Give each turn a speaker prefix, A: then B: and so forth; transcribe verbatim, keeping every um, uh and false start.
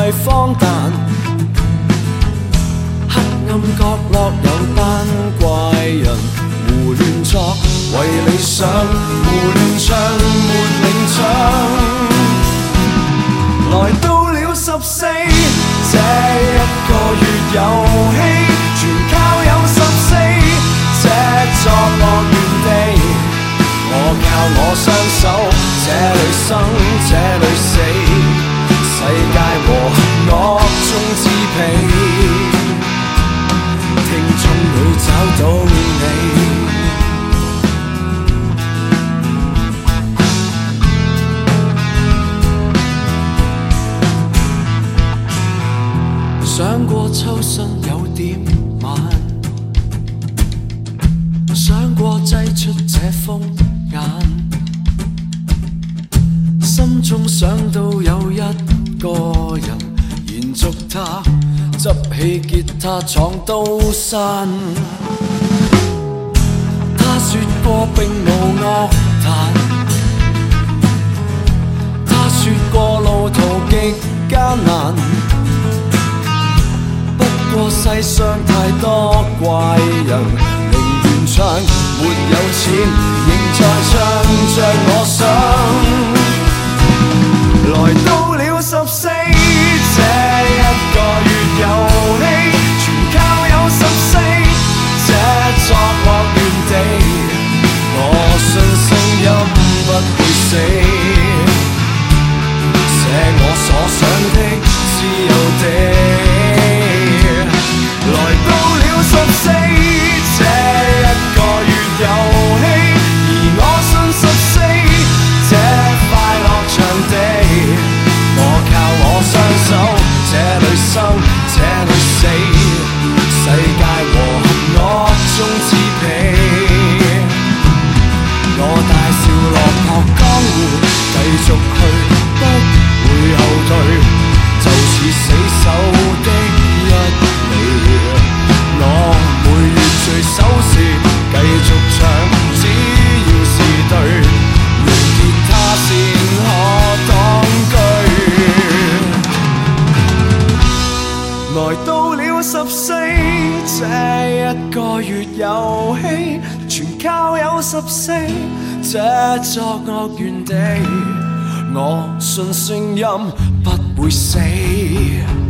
A: 太荒誕。黑暗角落有班怪人胡亂作，為理想胡亂唱，沒領獎。來到了十四，這一個月遊戲，全靠有十四這作樂園地。我靠我雙手，這裏生這裏死，世界和樂中支配，聽眾裏找到你。想過秋生有點晚，想過擠出這風眼，心中想到有一個人延續他，執起吉他闖刀山。他說過並無樂壇，他說過路途極艱難。不過世上太多怪人，寧願唱沒有錢，仍在唱着我想。來到了十四，這一個月遊戲，全靠有十四這作樂園地。我信聲音不會死，寫我所想的自由地。來到了十四，這一個月遊戲，而我信十四這快樂場地。我靠我雙手，這裏生這裏死，世界和樂中支配。我大笑落魄江湖，繼續去，不會後退，就似死守的一理。我每月聚首時繼續唱，只要是對，用吉他先可當據。來到了十四，這一個月遊戲，全靠有十四這作樂園地。我信聲音不會死。